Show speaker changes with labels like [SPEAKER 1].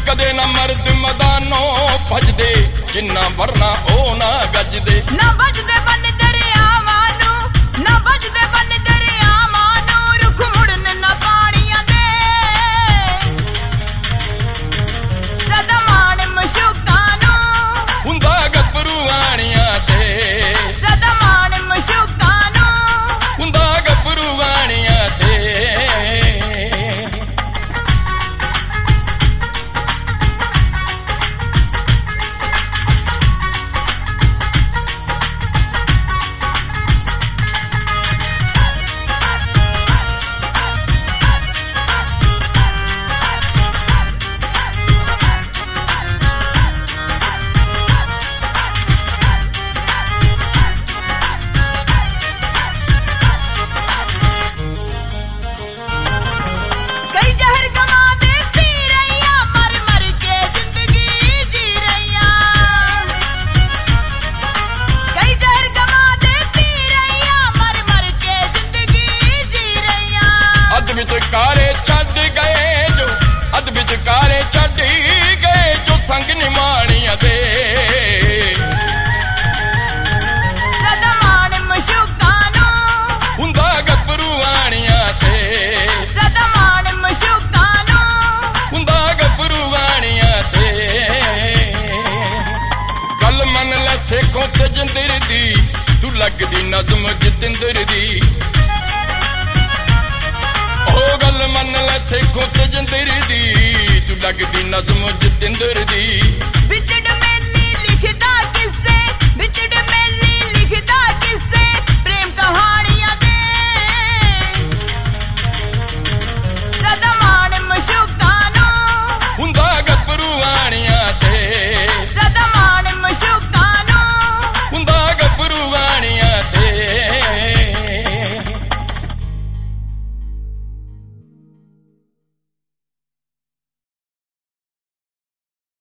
[SPEAKER 1] ਕਦੇ ਨਾ ਮਰਦ ਮੈਦਾਨੋਂ ਭਜਦੇ, ਜਿੰਨਾ ਵਰਨਾ ਉਹ ਨਾ ਗੱਜਦੇ।
[SPEAKER 2] ਨਾ ਵੱਜਦੇ ਬੰਨ ਦਰਿਆਵਾਂ ਨੂੰ, ਨਾ ਵੱਜਦੇ ਬੰਨ ਦਰਿਆਵਾਂ ਨੂੰ, ਰੁੱਖ ਮੁੜਨ ਨਾ ਪਾਣੀਆਂ ਦੇ। ਸਦਾ ਮਾਣ ਮਸ਼ੂਕਾਂ ਨੂੰ
[SPEAKER 1] ਹੁੰਦਾ ਗੱਭਰੂ ਆਣੀਆਂ ਤੇ,
[SPEAKER 2] ਸਦਾ ਮਾਣ ਮਸ਼ੂਕਾਂ ਨੂੰ
[SPEAKER 1] ਹੁੰਦਾ ਗੱਭਰੂ ਆਣੀਆਂ ਤੇ। ਵਿਚਕਾਰੇ ਛੱਡ ਗਏ ਜੋ, ਅੱਧ ਵਿਚਕਾਰੇ ਛੱਡ ਗਏ ਜੋ, ਸੰਗ ਨਿਮਾਣੀਆਂ ਦੇ।
[SPEAKER 2] ਸਦਾ ਮਾਣ ਮਸ਼ੂਕਾਂ ਨੂੰ
[SPEAKER 1] ਹੁੰਦਾ ਗੱਭਰੂ ਆਣੀਆਂ ਤੇ,
[SPEAKER 2] ਸਦਾ ਮਾਣ ਮਸ਼ੂਕਾਂ ਨੂੰ
[SPEAKER 1] ਹੁੰਦਾ ਗੱਭਰੂ ਆਣੀਆਂ ਤੇ। ਗੱਲ ਮੰਨ ਲੈ ਸੇਖੋਂ ਤੇਜਿੰਦਰ ਦੀ, ਤੂੰ ਲੱਗਦੀ ਨਜ਼ਮ ਜਤਿੰਦਰ ਦੀ। ਉਹ ਗੱਲ ਮੰਨ ਲੈ ਸੇਖੋਂ ਤੇਜਿੰਦਰ ਦੀ, ਤੂੰ ਲੱਗਦੀ ਨਜ਼ਮ ਜਤਿੰਦਰ ਦੀ।
[SPEAKER 2] ਵਿਚੜ ਮੇਲੀ ਲਿਖਦਾ ਕਿਸੇ, ਵਿਚੜ